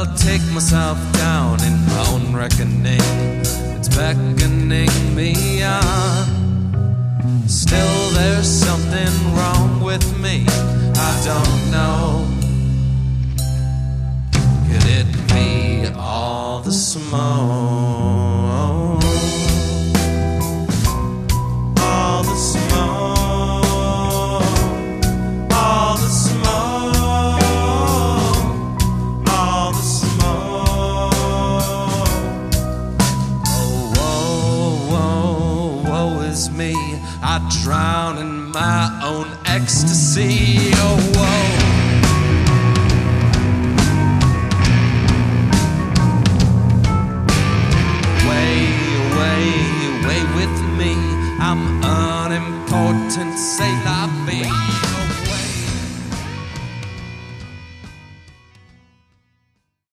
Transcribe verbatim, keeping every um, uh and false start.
take myself down in my own reckoning. It's beckoning me on. Still there's something wrong with me, I don't know. Could it be all the smoke? All the smoke, all the smoke, all the smoke. Oh, woe, woe, woe is me, I drown in my own ecstasy. Oh, whoa. Away with me, I'm unimportant, say la vie.